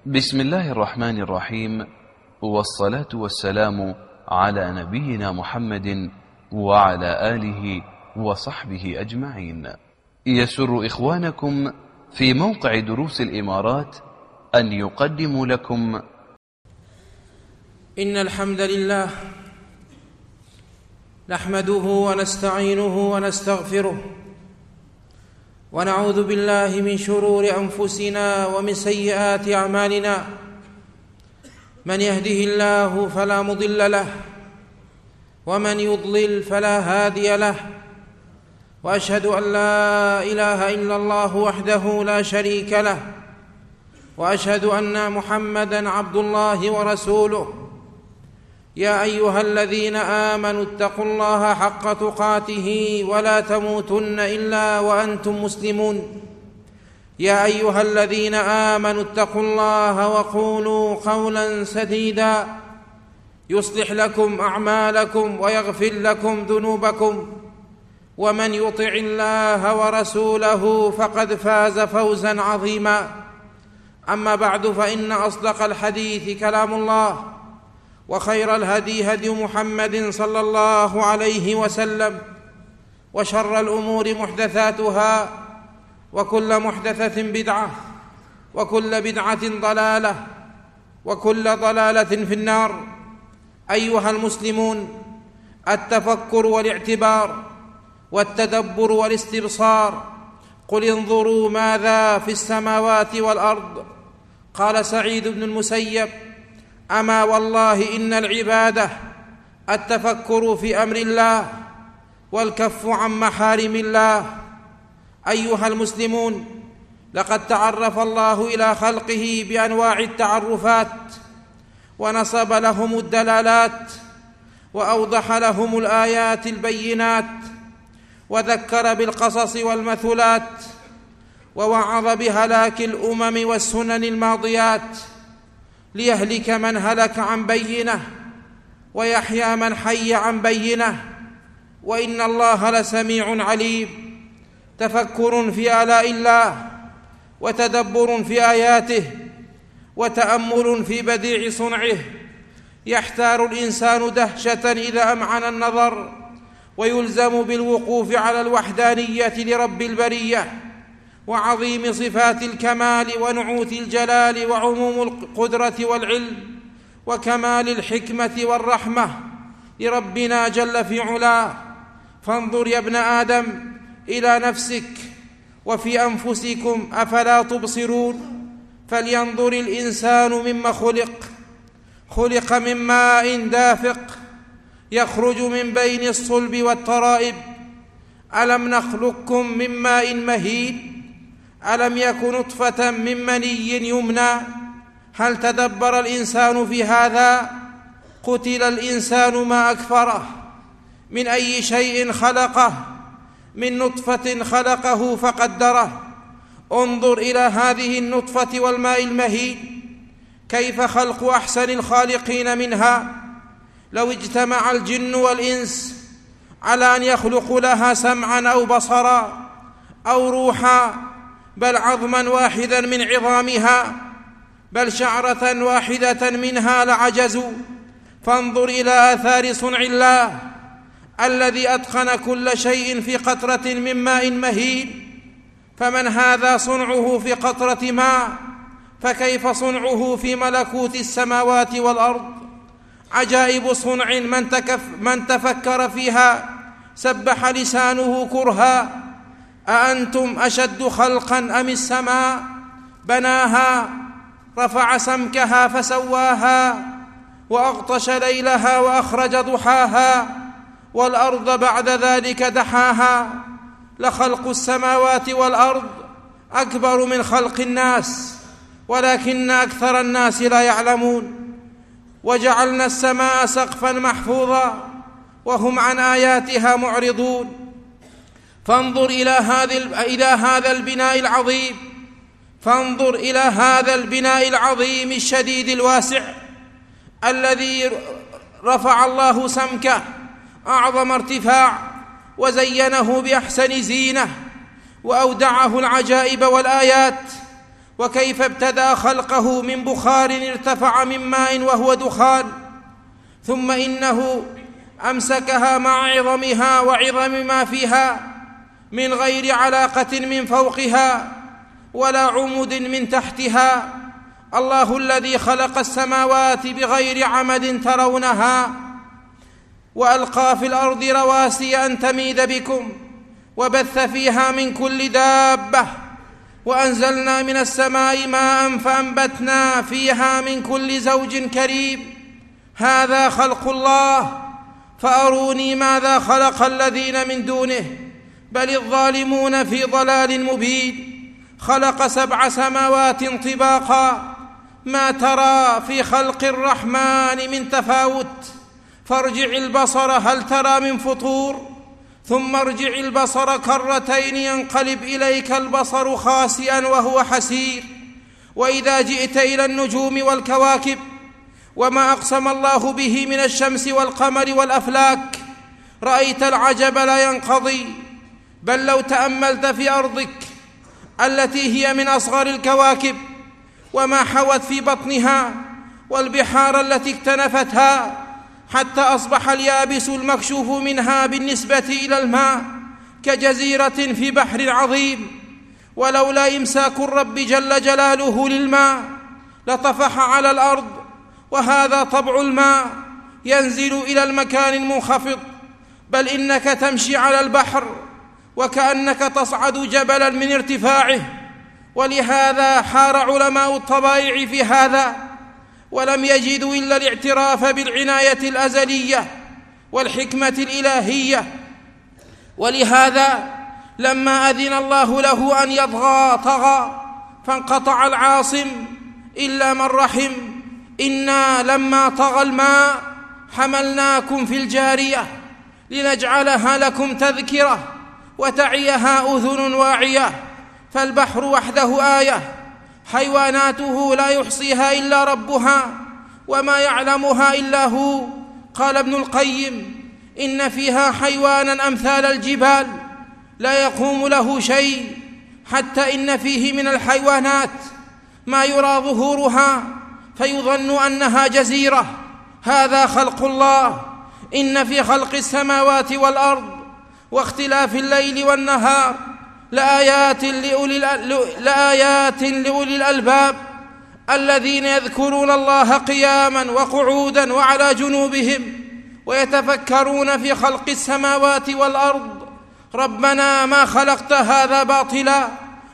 بسم الله الرحمن الرحيم، والصلاة والسلام على نبينا محمد وعلى آله وصحبه أجمعين. يسر إخوانكم في موقع دروس الإمارات أن يقدموا لكم إن الحمد لله نحمده ونستعينه ونستغفره، ونعوذ بالله من شرور أنفسنا ومن سيئات أعمالنا. من يهده الله فلا مضل له، ومن يضلل فلا هادي له، وأشهد أن لا إله إلا الله وحده لا شريك له، وأشهد أن محمدًا عبد الله ورسوله. يا أيها الذين آمنوا اتقوا الله حق تقاته ولا تموتن إلا وأنتم مسلمون. يا أيها الذين آمنوا اتقوا الله وقولوا قولا سديدا يصلح لكم أعمالكم ويغفر لكم ذنوبكم، ومن يطع الله ورسوله فقد فاز فوزا عظيما. أما بعد، فإن أصدق الحديث كلام الله، وخير الهدي هدي محمد صلى الله عليه وسلم، وشر الأمور محدثاتها، وكل محدثة بدعة، وكل بدعة ضلالة، وكل ضلالة في النار. أيها المسلمون، التفكر والاعتبار والتدبر والاستبصار. قل انظروا ماذا في السماوات والأرض. قال سعيد بن المسيب: أما والله إن العبادة التفكر في أمر الله والكف عن محارم الله. أيها المسلمون، لقد تعرف الله إلى خلقه بأنواع التعرفات، ونصب لهم الدلالات، وأوضح لهم الآيات البينات، وذكر بالقصص والمثلات، ووعظ بهلاك الأمم والسنن الماضيات، ليهلك من هلك عن بينه ويحيى من حي عن بينه. وإن الله لسميع عليم. تفكر في آلاء الله، وتدبر في آياته، وتأمل في بديع صنعه. يحتار الإنسان دهشة إذا أمعن النظر، ويلزم بالوقوف على الوحدانية لرب البرية، وعظيم صفات الكمال ونعوت الجلال، وعموم القدرة والعلم، وكمال الحكمة والرحمة لربنا جل في علاه. فانظر يا ابن آدم إلى نفسك وفي أنفسكم، أفلا تبصرون؟ فلينظر الإنسان مما خلق من ماء دافق يخرج من بين الصلب والترائب. ألم نخلقكم من ماء مهين؟ ألم يك نطفة من مني يمنى؟ هل تدبر الإنسان في هذا؟ قتل الإنسان ما أكفره. من أي شيء خلقه؟ من نطفة خلقه فقدره. انظر إلى هذه النطفة والماء المهين، كيف خلق أحسن الخالقين منها. لو اجتمع الجن والإنس على أن يخلقوا لها سمعا أو بصرا أو روحا، بل عظما واحدا من عظامها، بل شعرة واحدة منها، لعجزوا. فانظر إلى آثار صنع الله الذي أتقن كل شيء في قطرة من ماء مهين. فمن هذا صنعه في قطرة ماء، فكيف صنعه في ملكوت السماوات والأرض؟ عجائب صنع من تفكر فيها سبح لسانه كرها. أأنتم أشد خلقا أم السماء بناها، رفع سمكها فسواها، وأغطش ليلها وأخرج ضحاها، والأرض بعد ذلك دحاها. لخلق السماوات والأرض أكبر من خلق الناس، ولكن أكثر الناس لا يعلمون. وجعلنا السماء سقفا محفوظا، وهم عن آياتها معرضون. فانظر إلى هذا البناء العظيم، فانظر إلى هذا البناء العظيم الشديد الواسع الذي رفع الله سمكه أعظم ارتفاع، وزينه بأحسن زينة، وأودعه العجائب والآيات، وكيف ابتدأ خلقه من بخار ارتفع من ماء وهو دخان، ثم إنه أمسكها مع عظمها وعظم ما فيها من غير علاقة من فوقها ولا عمد من تحتها. الله الذي خلق السماوات بغير عمد ترونها، وألقى في الأرض رواسي أن تميد بكم، وبث فيها من كل دابة، وأنزلنا من السماء ماء فأنبتنا فيها من كل زوج كريم. هذا خلق الله، فأروني ماذا خلق الذين من دونه، بل الظالمون في ضلال مبين. خلق 7 سماوات طباقا، ما ترى في خلق الرحمن من تفاوت، فارجع البصر هل ترى من فطور، ثم ارجع البصر كرتين ينقلب إليك البصر خاسئا وهو حسير. وإذا جئت إلى النجوم والكواكب وما أقسم الله به من الشمس والقمر والأفلاك، رأيت العجب لا ينقضي. بل لو تأملت في أرضك التي هي من أصغر الكواكب وما حوت في بطنها، والبحار التي اكتنفتها، حتى أصبح اليابس المكشوف منها بالنسبة إلى الماء كجزيرة في بحر عظيم. ولولا إمساك الرب جل جلاله للماء لطفح على الأرض، وهذا طبع الماء، ينزل إلى المكان المنخفض. بل إنك تمشي على البحر وكأنك تصعد جبلا من ارتفاعه. ولهذا حار علماء الطبائع في هذا، ولم يجدوا إلا الاعتراف بالعناية الأزلية والحكمة الإلهية. ولهذا لما أذن الله له أن يطغى طغى، فانقطع العاصم إلا من رحم. إنا لما طغى الماء حملناكم في الجارية لنجعلها لكم تذكرة وتعيها أذن واعية. فالبحر وحده آية، حيواناته لا يحصيها إلا ربها وما يعلمها إلا هو. قال ابن القيم: إن فيها حيوانا أمثال الجبال لا يقوم له شيء، حتى إن فيه من الحيوانات ما يرى ظهورها فيظن أنها جزيرة. هذا خلق الله. إن في خلق السماوات والأرض واختلاف الليل والنهار لآيات لأولي الألباب الذين يذكرون الله قياما وقعودا وعلى جنوبهم ويتفكرون في خلق السماوات والأرض. ربنا ما خلقت هذا باطلا،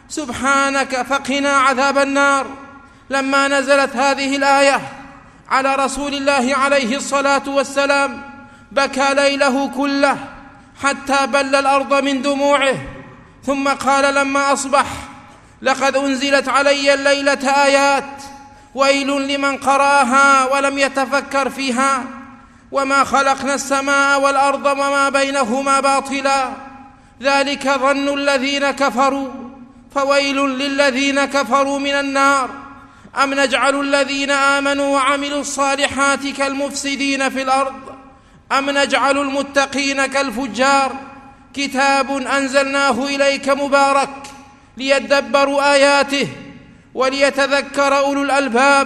سبحانك فقنا عذاب النار. لما نزلت هذه الآية على رسول الله عليه الصلاة والسلام بكى ليله كله حتى بل الأرض من دموعه، ثم قال لما أصبح: لقد أنزلت علي الليلة آيات، ويل لمن قرأها ولم يتفكر فيها. وما خلقنا السماء والأرض وما بينهما باطلا، ذلك ظن الذين كفروا، فويل للذين كفروا من النار. أم نجعل الذين آمنوا وعملوا الصالحات كالمفسدين في الأرض، أم نجعل المتقين كالفجار. كتاب أنزلناه إليك مبارك ليدبروا آياته وليتذكر أولو الألباب.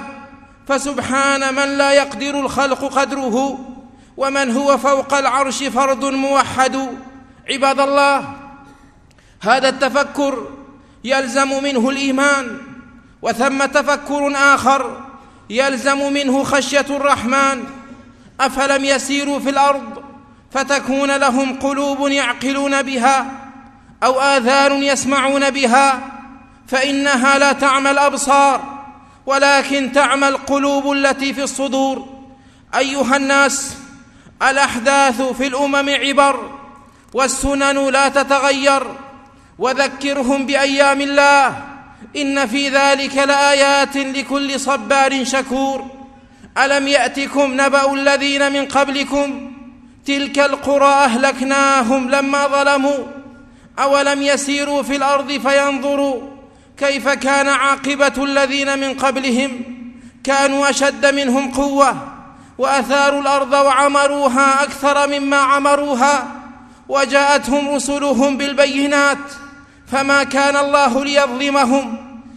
فسبحان من لا يقدر الخلق قدره، ومن هو فوق العرش فرد موحد. عباد الله، هذا التفكر يلزم منه الإيمان، وثم تفكر آخر يلزم منه خشية الرحمن. أفلم يسيروا في الأرض فتكون لهم قلوب يعقلون بها أو آذان يسمعون بها، فإنها لا تعمى الأبصار ولكن تعمى القلوب التي في الصدور. أيها الناس، الأحداث في الأمم عبر، والسنن لا تتغير، وذكرهم بأيام الله، إن في ذلك لآيات لكل صبار شكور. ألم يأتكم نبأ الذين من قبلكم تلك القرى أهلكناهم لما ظلموا، أولم يسيروا في الأرض فينظروا كيف كان عاقبة الذين من قبلهم، كانوا أشد منهم قوة وأثاروا الأرض وعمروها أكثر مما عمروها، وجاءتهم رسلهم بالبينات، فما كان الله ليظلمهم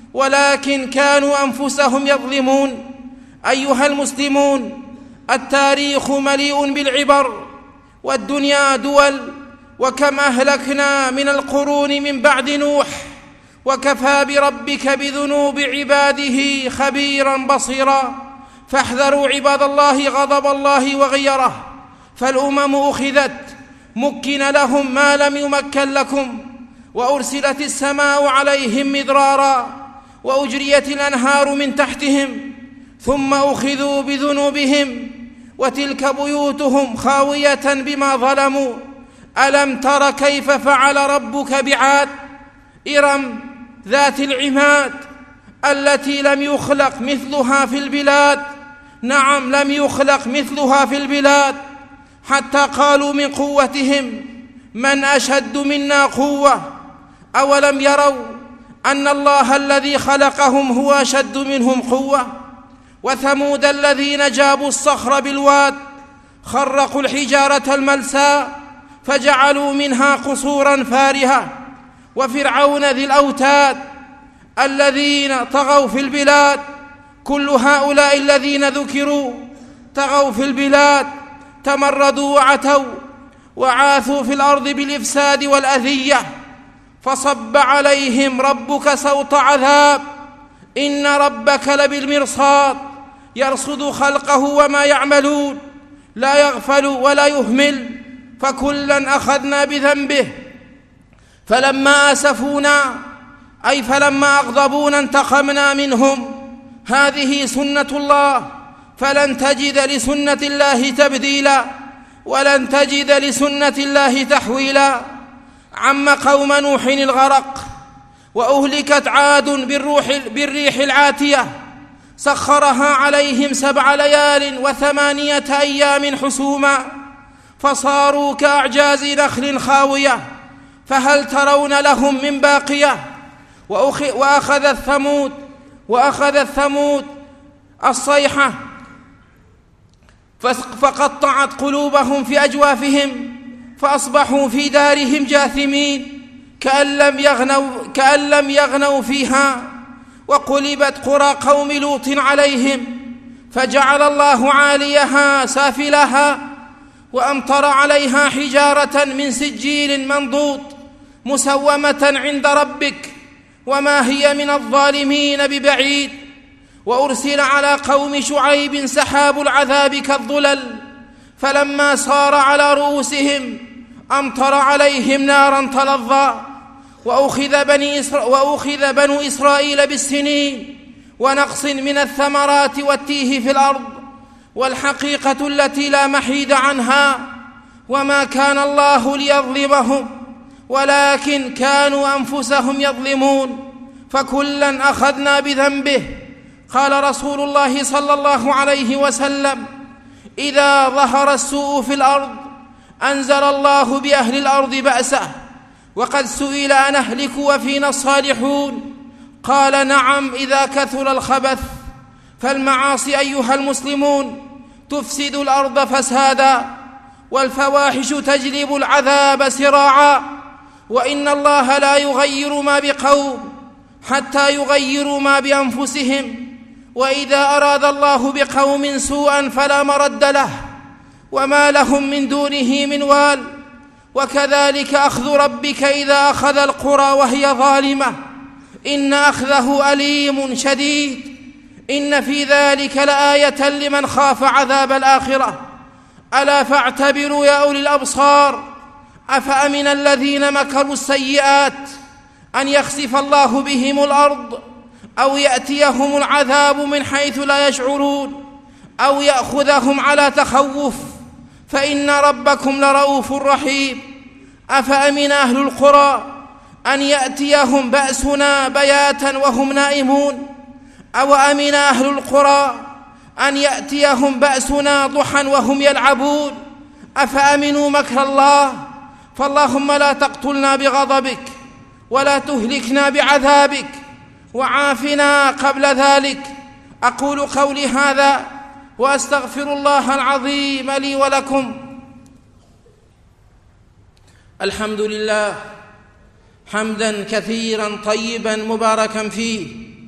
ولكن كانوا أنفسهم يظلمون. أيها المسلمون، التاريخ مليء بالعبر، والدنيا دول، وكم أهلكنا من القرون من بعد نوح، وكفى بربك بذنوب عباده خبيرا بصيرا. فاحذروا عباد الله غضب الله وغيره، فالأمم أخذت مكن لهم ما لم يمكن لكم، وأرسلت السماء عليهم مدرارا، وأجريت الأنهار من تحتهم، ثم أخذوا بذنوبهم، وتلك بيوتهم خاوية بما ظلموا. ألم تر كيف فعل ربك بعاد؟ إرم ذات العماد التي لم يخلق مثلها في البلاد. نعم، لم يخلق مثلها في البلاد، حتى قالوا من قوتهم: من أشد منا قوة؟ أولم يروا أن الله الذي خلقهم هو أشد منهم قوة؟ وثمود الذين جابوا الصخر بالواد، خرقوا الحجارة الملساء فجعلوا منها قصورا فارهة. وفرعون ذي الأوتاد الذين طغوا في البلاد، كل هؤلاء الذين ذكروا طغوا في البلاد، تمردوا وعتوا وعاثوا في الأرض بالإفساد والأذية، فصب عليهم ربك سوط عذاب. إن ربك لبالمرصاد، يرصد خلقه وما يعملون، لا يغفل ولا يهمل. فكلا أخذنا بذنبه، فلما آسفونا أي فلما أغضبونا انتقمنا منهم. هذه سنة الله، فلن تجد لسنة الله تبديلا، ولن تجد لسنة الله تحويلا. عم قوم نوح الغرق، وأهلكت عاد بالريح العاتية، سخرها عليهم 7 ليال و8 أيام حسوما، فصاروا كأعجاز نخل خاوية، فهل ترون لهم من باقية؟ وأخذ ثمود الصيحة فقطعت قلوبهم في أجوافهم، فأصبحوا في دارهم جاثمين كأن لم يغنوا فيها. وقلبت قرى قوم لوط عليهم، فجعل الله عاليها سافلها، وأمطر عليها حجارة من سجيل منضود مسومة عند ربك، وما هي من الظالمين ببعيد. وأرسل على قوم شعيب سحاب العذاب كالظلل، فلما صار على رؤوسهم أمطر عليهم نارا تلظى. وأخذ بنو إسرائيل بالسنين ونقص من الثمرات والتيه في الأرض، والحقيقة التي لا محيد عنها: وما كان الله ليظلمهم ولكن كانوا أنفسهم يظلمون. فكلا أخذنا بذنبه. قال رسول الله صلى الله عليه وسلم: إذا ظهر السوء في الأرض أنزل الله بأهل الأرض بأسه. وقد سئل أن أهلك وفينا الصالحون؟ قال: نعم، إذا كثر الخبث. فالمعاصي أيها المسلمون تفسد الأرض فسادا، والفواحش تجلب العذاب سراعا. وإن الله لا يغير ما بقوم حتى يغيروا ما بأنفسهم، وإذا أراد الله بقوم سوءا فلا مرد له، وما لهم من دونه من وال. وكذلك أخذ ربك إذا أخذ القرى وهي ظالمة، إن أخذه أليم شديد. إن في ذلك لآية لمن خاف عذاب الآخرة. ألا فاعتبروا يا أولي الأبصار. أفأمن الذين مكروا السيئات أن يخسف الله بهم الأرض، أو يأتيهم العذاب من حيث لا يشعرون، أو يأخذهم على تخوف، فإن ربكم لرؤوف رحيم. أفأمن أهل القرى أن يأتيهم بأسنا بياتا وهم نائمون، أو أمن أهل القرى أن يأتيهم بأسنا ضحى وهم يلعبون. أفأمنوا مكر الله؟ فاللهم لا تقتلنا بغضبك، ولا تهلكنا بعذابك، وعافنا قبل ذلك. أقول قولي هذا وأستغفر الله العظيم لي ولكم. الحمد لله حمدا كثيرا طيبا مباركا فيه،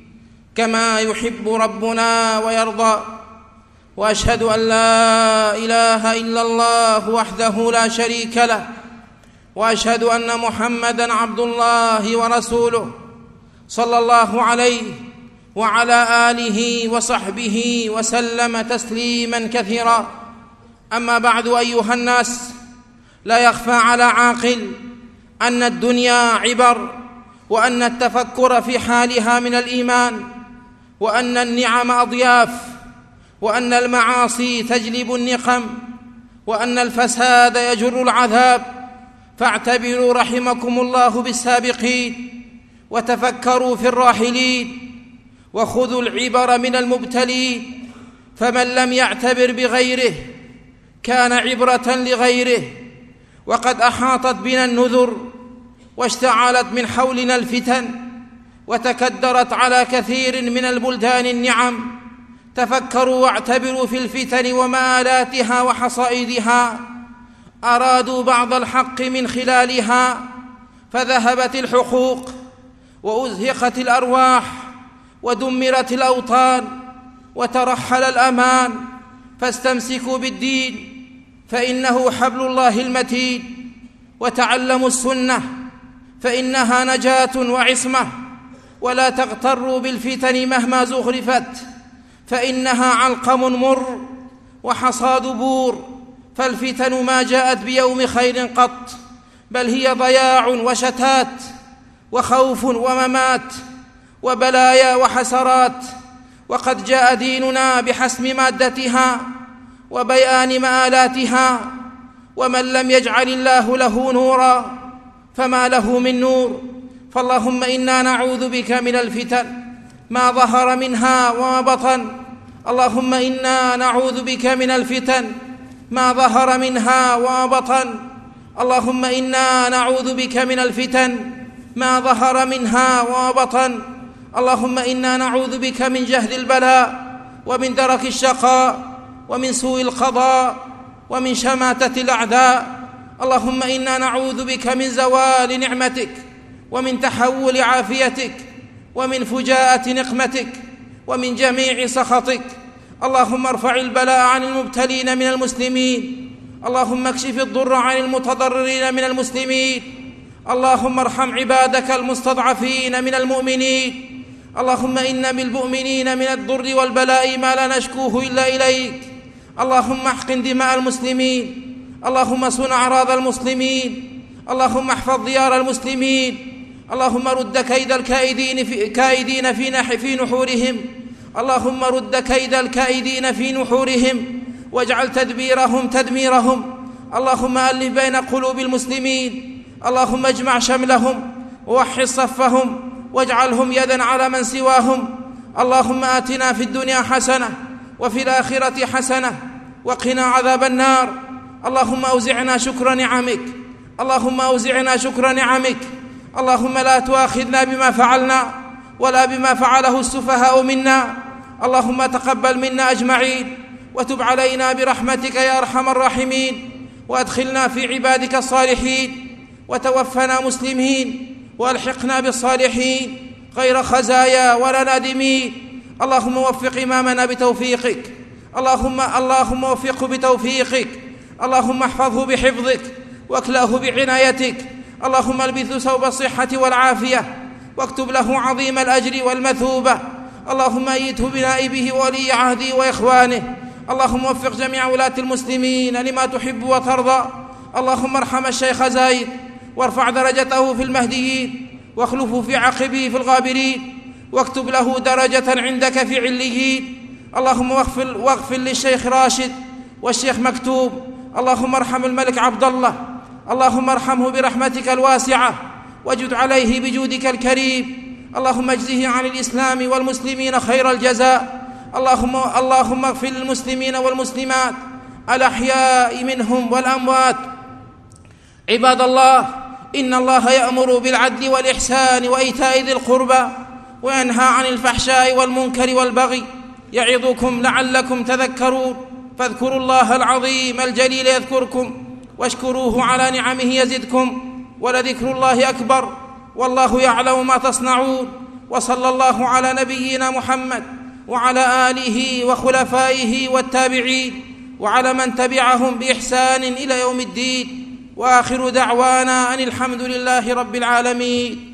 كما يحب ربنا ويرضى، وأشهد أن لا إله إلا الله وحده لا شريك له، وأشهد أن محمدًا عبد الله ورسوله صلى الله عليه وعلى آله وصحبه وسلم تسليماً كثيرا. أما بعد، أيها الناس، لا يخفى على عاقل أن الدنيا عبر، وأن التفكر في حالها من الإيمان، وأن النعم أضياف، وأن المعاصي تجلب النقم، وأن الفساد يجر العذاب. فاعتبروا رحمكم الله بالسابقين، وتفكروا في الراحلين، وخذوا العبر من المبتلين. فمن لم يعتبر بغيره كان عبرة لغيره. وقد أحاطت بنا النذر، واشتعلت من حولنا الفتن، وتكدرت على كثير من البلدان النعم. تفكروا واعتبروا في الفتن ومآلاتها وحصائدها. أرادوا بعض الحق من خلالها فذهبت الحقوق، وأزهقت الأرواح، ودمرت الأوطان، وترحل الأمان. فاستمسكوا بالدين فإنه حبل الله المتين، وتعلموا السنة فإنها نجاة وعصمة. ولا تغتروا بالفتن مهما زخرفت، فإنها علقم مر وحصاد بور. فالفتن ما جاءت بيوم خير قط، بل هي ضياع وشتات، وخوف وممات، وبلايا وحسرات. وقد جاء ديننا بحسم مادتها وبيان مآلاتها. ومن لم يجعل الله له نورا فما له من نور. فاللهم إنا نعوذ بك من الفتن ما ظهر منها وما بطن. اللهم إنا نعوذ بك من الفتن ما ظهر منها وما بطن. اللهم إنا نعوذ بك من الفتن ما ظهر منها وما بطن. اللهم إنا نعوذ بك من جهد البلاء، ومن درك الشقاء، ومن سوء القضاء، ومن شماتة الأعداء. اللهم إنا نعوذ بك من زوال نعمتك، ومن تحول عافيتك، ومن فجاءة نقمتك، ومن جميع سخطك. اللهم ارفع البلاء عن المبتلين من المسلمين. اللهم اكشف الضر عن المتضررين من المسلمين. اللهم ارحم عبادك المستضعفين من المؤمنين. اللهم إن بالمؤمنين من الضر والبلاء ما لا نشكوه إلا إليك. اللهم احقن دماء المسلمين. اللهم صن أعراض المسلمين. اللهم احفظ ديار المسلمين. اللهم رد كيد الكائدين في نحورهم. اللهم رد كيد الكائدين في نحورهم، واجعل تدبيرهم تدميرهم. اللهم ألف بين قلوب المسلمين. اللهم اجمع شملهم، ووحد صفهم، واجعلهم يدا على من سواهم. اللهم آتنا في الدنيا حسنة، وفي الآخرة حسنة، وقنا عذاب النار. اللهم أوزعنا شكر نعمك. اللهم أوزعنا شكر نعمك. اللهم لا تؤاخذنا بما فعلنا ولا بما فعله السفهاء منا. اللهم تقبل منا أجمعين، وتب علينا برحمتك يا أرحم الراحمين، وأدخلنا في عبادك الصالحين، وتوفنا مسلمين، وألحقنا بالصالحين غير خزايا ولا نادمين. اللهم وفق إمامنا بتوفيقك. اللهم وفقه بتوفيقك. اللهم احفظه بحفظك، واكلأه بعنايتك. اللهم البثه ثوب الصحة والعافية، واكتب له عظيم الأجر والمثوبة. اللهم أيده بنائبه وولي عهده وإخوانه. اللهم وفق جميع ولاة المسلمين لما تحب وترضى. اللهم ارحم الشيخ زايد، وارفع درجته في المهديين، واخلفه في عقبه في الغابرين، واكتب له درجة عندك في عليين. اللهم واغفر للشيخ راشد والشيخ مكتوب. اللهم ارحم الملك عبد الله. اللهم ارحمه برحمتك الواسعة، واجد عليه بجودك الكريم. اللهم اجزه عن الإسلام والمسلمين خير الجزاء. اللهم اغفر للمسلمين والمسلمات الأحياء منهم والأموات. عباد الله، إن الله يأمر بالعدل والإحسان وإيتاء ذي القربى، وينهى عن الفحشاء والمنكر والبغي، يعظكم لعلكم تذكرون. فاذكروا الله العظيم الجليل يذكركم، واشكروه على نعمه يزدكم، ولذكر الله أكبر، والله يعلم ما تصنعون. وصلى الله على نبينا محمد وعلى آله وخلفائه والتابعين وعلى من تبعهم بإحسان إلى يوم الدين، وآخر دعوانا أن الحمد لله رب العالمين.